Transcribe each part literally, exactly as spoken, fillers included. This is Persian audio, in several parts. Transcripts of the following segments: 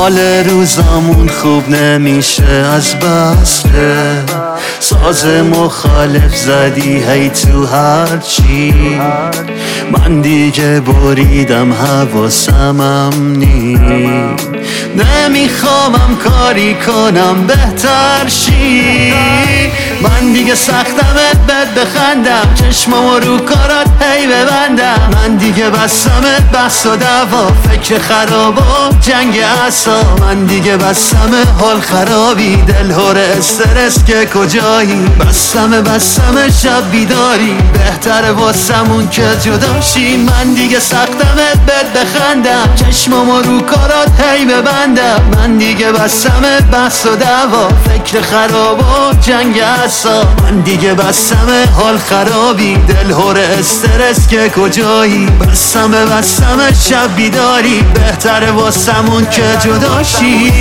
حال روزامون خوب نمیشه از بسه ساز مخالف زدی هی تو هرچی من دیگه بریدم حواسمم نی نمیخوامم کاری کنم بهتر شی من دیگه سختمت بد بخندم چشمامو رو کارات هی ببندم من دیگه بسمت بحث و دعوا فکر خراب و جنگ عصا من دیگه بسمه حال خرابی دل هور استرس که کجایی بسمه بسمه شب بیداری بهتره واسمون که جداشی من دیگه سختمت بد بخندم چشمامو رو کارات هی ببندم من دیگه بسمت بحث و دعوا فکر خراب و جنگ عصا من دیگه بسمه حال خرابی دل هور استرس که کجایی بسمه بسمه شب بیداری بهتره واسمون که جداشی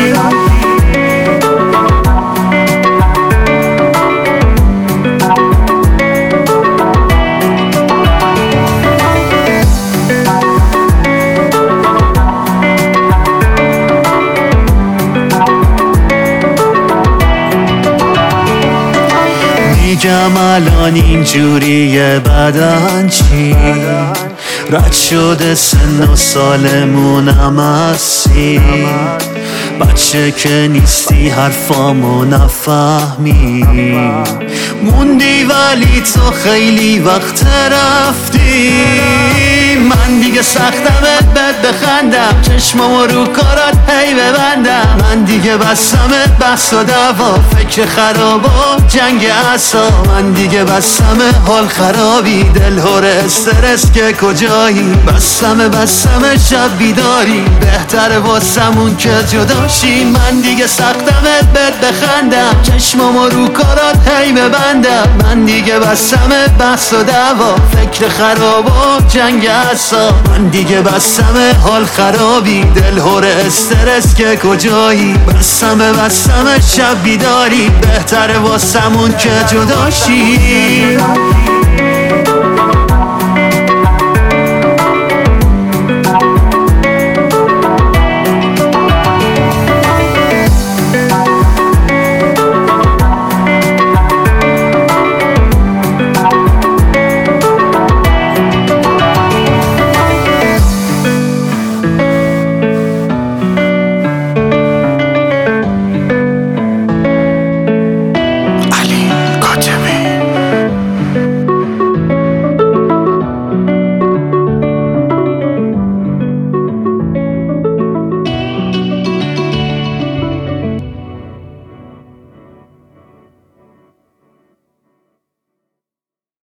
میگم الان اینجوریه بدن چی رد شده سن و سالمونم هستی بچه که نیستی حرفامو نفهمی موندی ولی تو خیلی وقت رفتی من دیگه سختمت بد بخندم چشمامو رو کارات هی ببندم من دیگه بسمت بحث و دعوا فکر خراب و جنگ عصا من دیگه بسمه حال خرابی دل هور استرس که کجایی بسمه بسمه شب بیداری بهتره واسمون که جداشی من دیگه سختمت بد بخندم چشمامو رو کارات هی ببندم من دیگه بسمه بحث و دعوا فکر خراب و جنگ عصا من دیگه بسمه حال خرابی دل هور استرس که کجایی بسمه بسمه شب بیداری بهتره واسمون که جداشی